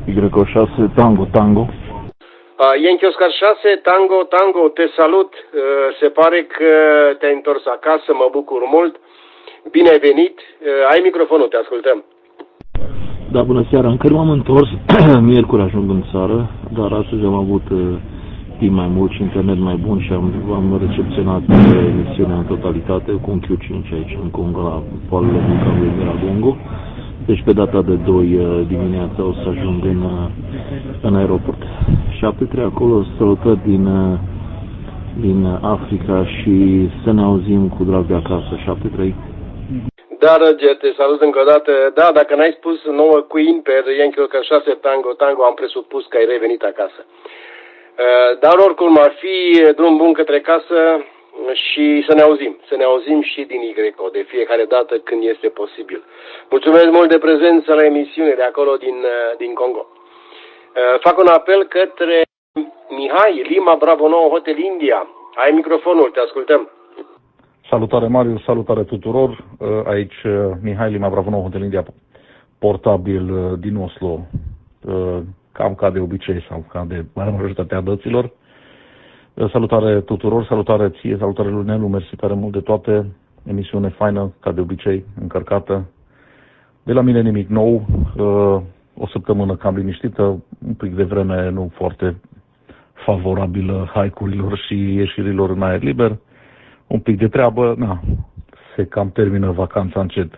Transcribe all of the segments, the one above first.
Y6 Tango Tango. Yankee Oscar 6 Tango Tango, te salut. Se pare că te-ai întors acasă, mă bucur mult. Bine ai venit. Ai microfonul, te ascultăm. Da, bună seara. Încă nu m-am întors. Miercuri ajung în țară, dar astăzi am avut timp mai mult și internet mai bun și am recepționat emisiunea în totalitate cu un Q5 aici în Congo, la poalele vulcanului Nyiragongo. Deci pe data de 2 dimineața o să ajung în aeroport. 7-3 acolo, salutări din Africa și să ne auzim cu drag de acasă. 7-3. Da, Roger, te salut încă o dată. Da, dacă n-ai spus nouă Queen pe Yankee Oscar 6 Tango Tango, am presupus că ai revenit acasă. Dar oricum ar fi drum bun către casă și să ne auzim și din YO de fiecare dată când este posibil. Mulțumesc mult de prezență la emisiune de acolo din Congo. Fac un apel către Mihai, Lima Bravo 9 Hotel India. Ai microfonul, te ascultăm. Salutare Marius, salutare tuturor. Aici Mihai, Lima Bravo 9 Hotel India, portabil din Oslo, cam ca de obicei sau ca de majoritatea dăților. Salutare tuturor, salutare ție, salutare lui Nelu, mersi tare mult de toate. Emisiune faină, ca de obicei, încărcată. De la mine nimic nou, o săptămână cam liniștită, un pic de vreme nu foarte favorabilă hike-urilor și ieșirilor în aer liber. Un pic de treabă, se cam termină vacanța încet.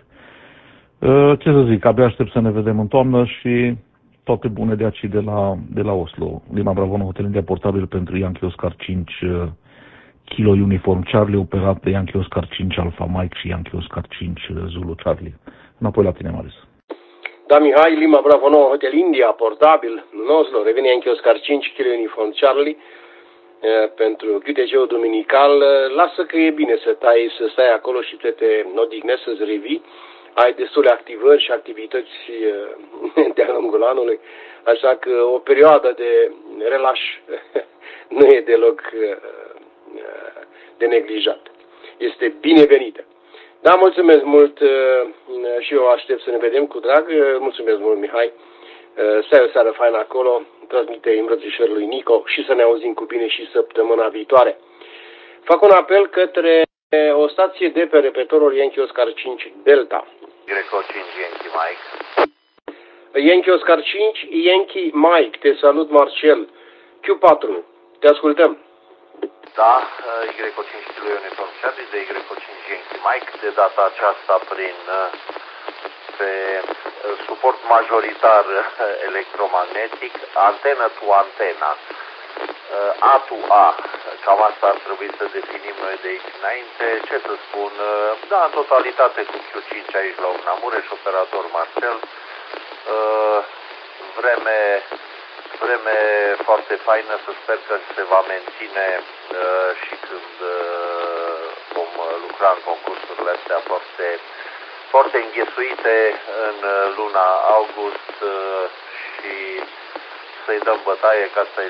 Ce să zic, abia aștept să ne vedem în toamnă și toate bune de aici de la Oslo. Lima Bravo 9 Hotel India, portabil pentru Yankee Oscar 5 Kilo Uniform Charlie, operat de Yankee Oscar 5 Alpha Mike și Yankee Oscar 5 Zulu Charlie. Înapoi la tine, Marius. Da, Mihai, Lima Bravo 9 Hotel India, portabil în Oslo, revine Yankee Oscar 5 Kilo Uniform Charlie pentru QTG-ul duminical. Lasă că e bine să stai acolo și te odihnești, să-ți revii. Ai destule activări și activități de-a lungul anului, așa că o perioadă de relaș nu e deloc de neglijat. Este binevenită. Da, mulțumesc mult și eu aștept să ne vedem cu drag. Mulțumesc mult, Mihai. Să ai o seară faină acolo, transmite îmbrățișări lui Nico și să ne auzim cu bine și săptămâna viitoare. Fac un apel către o stație de pe repetorul Yankee Oscar 5 Delta. Y5 Yankee Mike. Yankee Oscar 5 Yankee Mike, te salut Marcel. Q4, te ascultăm. Da, Y5 Kilo Uniform Charlie de Y5 Yankee Mike, de data aceasta pe suport majoritar electromagnetic, antenă to antena, A to A, cam asta ar trebui să definim noi de aici înainte. Ce să spun, da, în totalitate cu Q5 aici la Ognamureș, operator Marcel, vreme foarte faină, să sper că se va menține și când vom lucra în concursurile astea foarte înghesuite în luna august și să-i dăm bătaie, că asta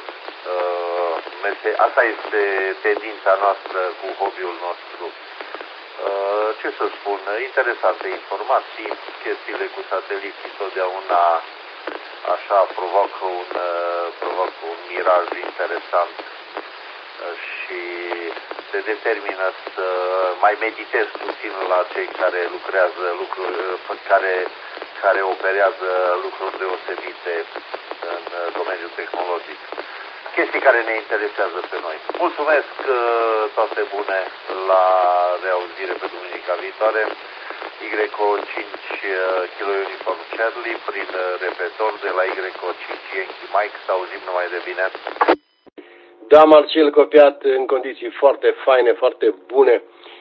este tendința noastră cu hobby-ul nostru. Ce să spun, interesante informații, chestiile cu sateliții totdeauna așa provoacă un miraj interesant și te determină să mai meditezi puțin la cei care lucrează care operează lucruri deosebite în domeniul tehnologic. Chestii care ne interesează pe noi. Mulțumesc, toate bune, la reauzire pe duminica viitoare. Y5 Kilo Uniform Charlie prin repetor de la Y5 Yankee Mike. Să auzim numai de bine. Da, Marcel, copiat în condiții foarte faine, foarte bune.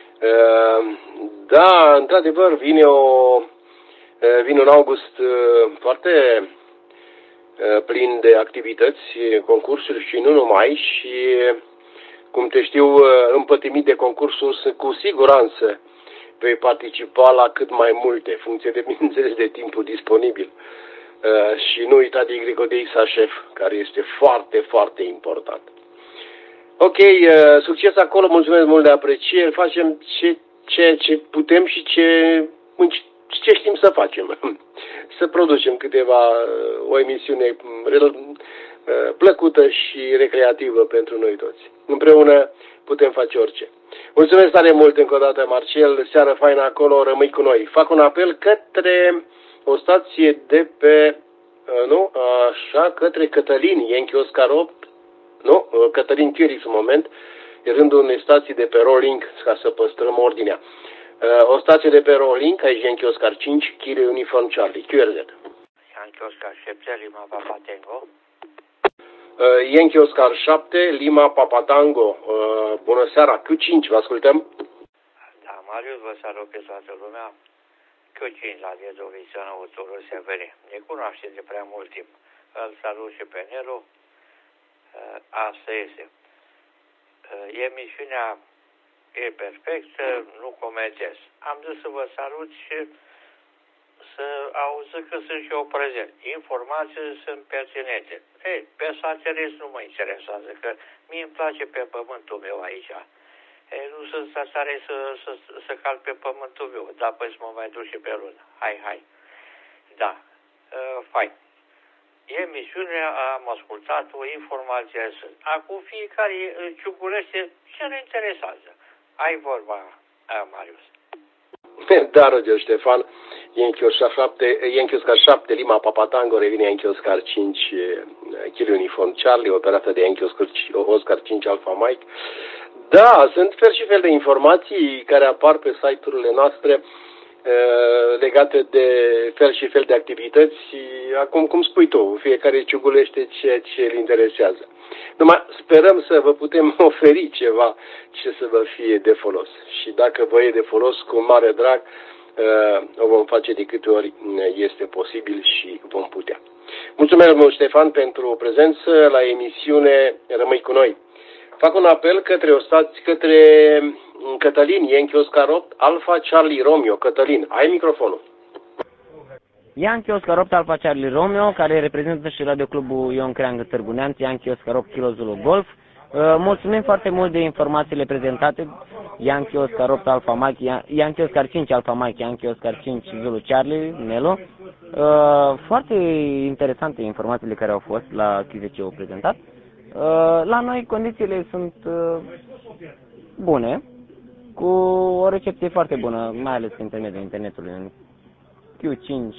Da, într-adevăr, vine un august foarte plin de activități, concursuri și nu numai, și cum te știu, împătimit de concursuri, cu siguranță vei participa la cât mai multe, funcție de, bineînțeles, de timpul disponibil. Și nu uita de YDXHF, care este foarte, foarte important. Ok, succes acolo, mulțumesc mult de apreciere, facem ce putem și ce știm să facem. Să producem o emisiune plăcută și recreativă pentru noi toți. Împreună putem face orice. Mulțumesc tare mult încă o dată, Marcel, seară faină acolo, rămâi cu noi. Fac un apel către o stație de pe, către Cătălin, Yankee Oscar 8, Cătălin Chirix în moment, e rândul unei stații de pe Rolling, ca să păstrăm ordinea. O stație de pe Rolling, aici Yankee Oscar 5, Kilo Uniform Charlie, QRZ. Yankee Oscar 7, Lima Papa Tango. Yankee Oscar 7, Lima Papa Tango. Bună seara, Q5, vă ascultăm. Da, Marius, vă salut pe toată lumea. Q5 la Diezoviziona Uțurul Severi. Ne cunoaște de prea mult timp. Îl salut și pe Nelu. Asta este. Emisiunea e perfectă, nu comentez. Am zis să vă salut și să auză că sunt și eu prezent. Informațiile sunt pertinente. Ei, pe satirist nu mă interesează, că mie îmi place pe pământul meu aici. Ei, nu sunt stare să calc pe pământul meu, dar păi să mă mai duc și pe lună. Hai. Da, fain. Emisiunea am ascultat-o, informația sunt. Acum fiecare ciugulește ce ne interesează. Ai vorba, Marius. Da, Roger Ștefan, Yankee Oscar 7, Lima Papa Tango, revine Yankee Oscar 5, Kilo Uniform Charlie, operată de Yankee Oscar 5 Alpha Mike. Da, sunt fel și fel de informații care apar pe site-urile noastre legate de fel și fel de activități. Acum, cum spui tu, fiecare ciugulește ceea ce îl interesează. Numai sperăm să vă putem oferi ceva ce să vă fie de folos. Și dacă vă e de folos, cu mare drag, o vom face de câte ori este posibil și vom putea. Mulțumesc mult, Ștefan, pentru prezență la emisiune Rămâi cu noi. Fac un apel către Cătălin, Yankee Oscar 8, Alpha Charlie Romeo. Cătălin, ai microfonul. Yankee Oscar 8 Alpha Charlie Romeo, care reprezintă și radioclubul Ion Creangă Târgu Neamț, Yankee Oscar 8 Kilo Zulu Golf. Mulțumim foarte mult de informațiile prezentate. Yankee Oscar 8 Alpha Mike, Yankee Oscar 5 Alpha Mike, Yankee Oscar 5 Zulu Charlie, Nelo. Foarte interesante informațiile care au fost la QVC-ul prezentat. La noi condițiile sunt bune, cu o recepție foarte bună, mai ales prin intermediul internetului. În Q5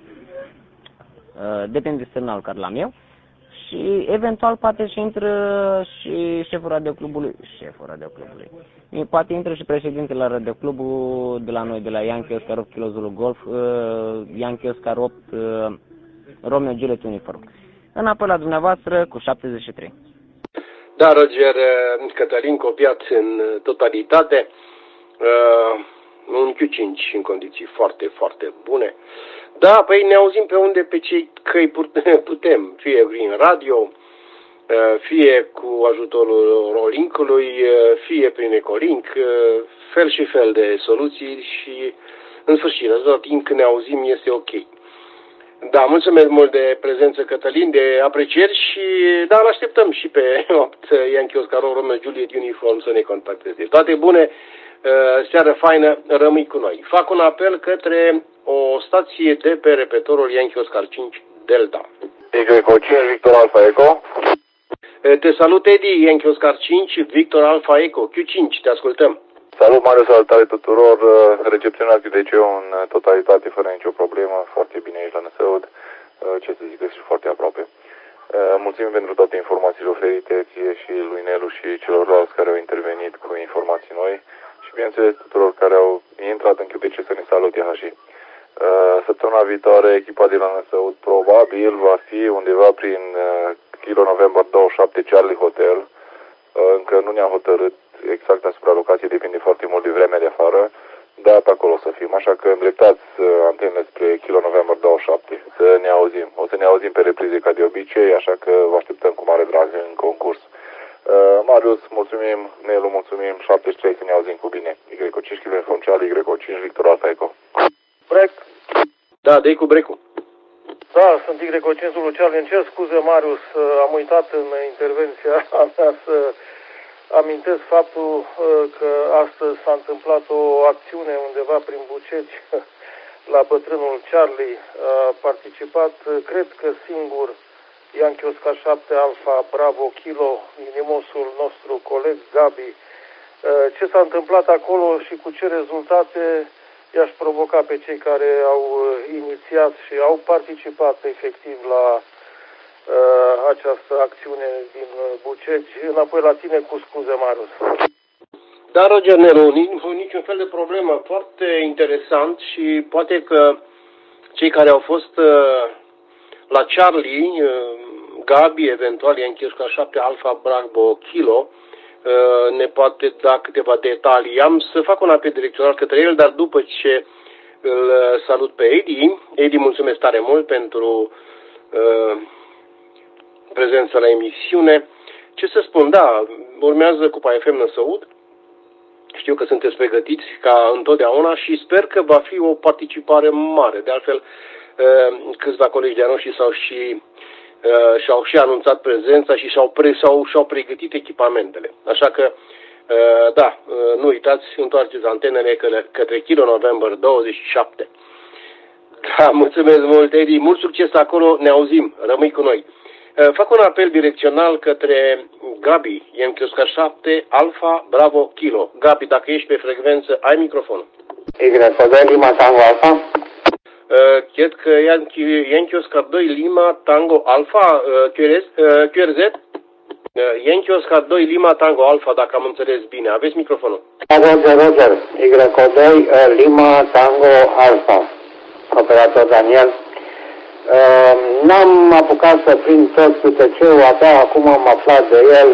depinde de semnalul care l-am eu și eventual poate și intră și șeful radioclubului. Poate intră și președintele la radioclubul de la noi, de la Yankee Oscar 8 Kilo Zulu Golf, Yankee Oscar 8 Romeo Juliet Uniform. Înapoi la dumneavoastră cu 73. Da, Roger, Cătălin, copiat în totalitate, un Q5 în condiții foarte, foarte bune. Da, păi ne auzim pe unde, pe cei căi putem, fie prin radio, fie cu ajutorul Rolink-ului, fie prin Ecolink, fel și fel de soluții și, în sfârșit, tot timp când ne auzim este ok. Da, mulțumesc mult de prezență, Cătălin, de aprecieri și, da, îl așteptăm și pe 8 Yankee Oscar Romeo Juliet Uniform să ne contacteze. Toate bune, seară faină, rămâi cu noi. Fac un apel către o stație de pe repetorul Yankee Oscar 5 Delta. Y5 Victor Alpha Echo. Te salut, Edi, Yankee Oscar 5 Victor Alpha Echo, Q5, te ascultăm. Salut, Marius, salutare tuturor. Recepționat QDC-ul în totalitate, fără nicio problemă. Foarte bine aici la Năsăud. Ce să zic, și foarte aproape. Mulțumim pentru toate informațiile oferite ție și lui Nelu și celorlalți care au intervenit cu informații noi. Și bineînțeles tuturor care au intrat în QDC să ne salute, Hași. Săptămâna viitoare, echipa de la Năsăud probabil va fi undeva prin Kilo November 27 Charlie Hotel. Încă nu ne-am hotărât exact asupra locației, depinde foarte mult de vremea de afară, dar pe acolo să fim. Așa că îndreptați antenele spre Kilo November 27 să ne auzim. O să ne auzim pe reprize ca de obicei, așa că vă așteptăm cu mare drag în concurs. Marius, mulțumim, Nelu, mulțumim, 73 să ne auzim cu bine. Y5 Kilo Uniform Charlie, Y5 Victor Alpha Echo. Break. Da, dă-i cu break-ul. Da, sunt Y5 Zulu Charlie. Îmi cer scuze, Marius, am uitat în intervenția mea să amintesc faptul că astăzi s-a întâmplat o acțiune undeva prin Buceci la bătrânul Charlie. A participat, cred că singur, Yankee Oscar 7 Alpha Bravo Kilo, inimosul nostru coleg Gabi. Ce s-a întâmplat acolo și cu ce rezultate i-aș provoca pe cei care au inițiat și au participat efectiv la această acțiune din Bucegi. Înapoi la tine, cu scuze, Marius. Da, Roger Nelu, niciun fel de problemă. Foarte interesant și poate că cei care au fost la Charlie, Gabi, eventual Yankee Oscar 7 Alpha Bravo Kilo, ne poate da câteva detalii. Am să fac un apel direcțional către el, dar după ce îl salut pe Edi. Edi, mulțumesc tare mult pentru prezența la emisiune. Ce să spun, da, urmează Cupa FM Năsăud. Știu că sunteți pregătiți ca întotdeauna și sper că va fi o participare mare. De altfel, câțiva colegi de-a noștri și-au și anunțat prezența și și-au pregătit echipamentele. Așa că, da, nu uitați, întoarceți antenele către Kilo November 27. Da, mulțumesc mult, Edi. Mult succes acolo, ne auzim, rămâi cu noi. Fac un apel direcțional către Gabi, Yankee Oscar 7 Alpha Bravo Kilo. Gabi, dacă ești pe frecvență, ai microfonul. Y2 Lima Tango Alpha. Cred că Yankee Oscar 2 Lima Tango Alpha, QRZ? Yankee Oscar 2 Lima Tango Alpha, dacă am înțeles bine. Aveți microfonul. Roger. Y2 Lima Tango Alpha. Operator Daniel. N-am apucat să prind tot QTC-ul, abia acum am aflat de el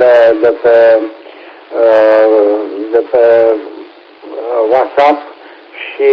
de pe WhatsApp și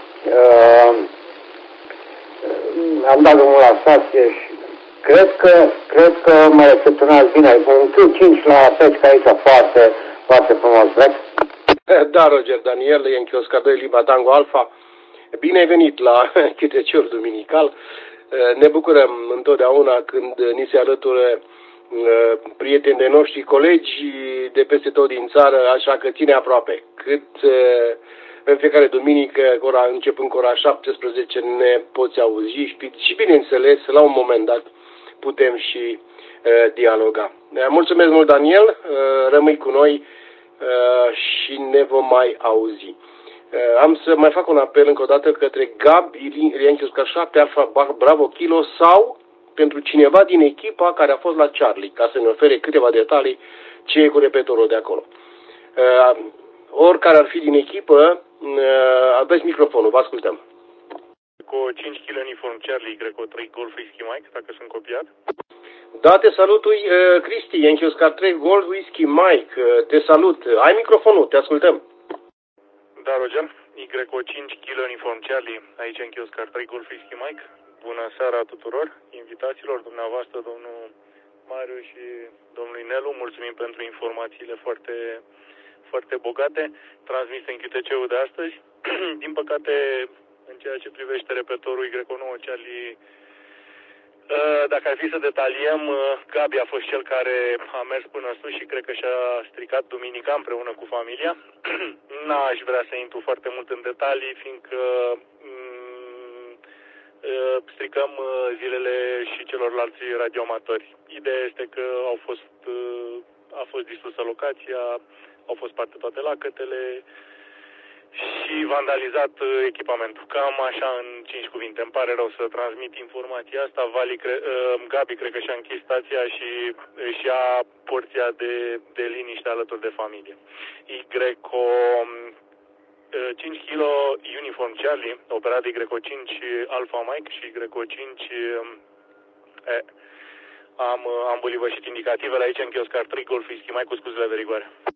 am dat drumul la stație și cred că mă recepționați bine. Un Q5 la pesca aici foarte frumos, vezi? Da, Roger Daniel, Yankee Oscar 2 Lima Tango Alpha. Bine ai venit la QTC-ul duminical. Ne bucurăm întotdeauna când ni se alătură prieteni de noștri, colegi de peste tot din țară, așa că ține aproape. În fiecare duminică, începând cu ora 17, ne poți auzi și bineînțeles, la un moment dat, putem și dialoga. Mulțumesc mult, Daniel, rămâi cu noi și ne vom mai auzi. Am să mai fac un apel încă o dată către Gabi, Yankee Oscar 7 Alpha Bravo Kilo sau pentru cineva din echipa care a fost la Charlie, ca să ne ofere câteva detalii ce e cu repetorul de acolo. Oricare ar fi din echipă, aveți microfonul, vă ascultăm. Cu 5 kg uniform Charlie, Greco 3 Golf Whisky Mike, dacă sunt copiat. Da, te salut, Cristi, Yankee Oscar 3 Golf Whisky Mike, te salut. Ai microfonul, te ascultăm. Da, Roger, Y5 kg uniform Charlie, aici Yankee Oscar 3 Golf Whisky Mike. Bună seara tuturor invitaților, dumneavoastră, domnul Mariu și domnului Nelu. Mulțumim pentru informațiile foarte, foarte bogate transmise în QTC-ul de astăzi. Din păcate, în ceea ce privește repetorul Y9 Charlie, dacă ar fi să detaliem, Gabi a fost cel care a mers până sus și cred că și-a stricat duminica împreună cu familia. N-aș vrea să intru foarte mult în detalii, fiindcă stricăm zilele și celorlalți radioamatori. Ideea este că a fost distrusă locația, au fost sparte toate lacătele și vandalizat echipamentul. Cam așa în 5 cuvinte. Îmi pare rău să transmit informația asta. Gabi cred că și-a închis stația și își ia porția de liniște alături de familie. Y-O 5 kg Uniform Charlie, operat de Y5 Alpha Mike și Y5 am bulivășit indicativele aici în Oscar 3 Golf Whisky Mike, cu scuzele de rigoare.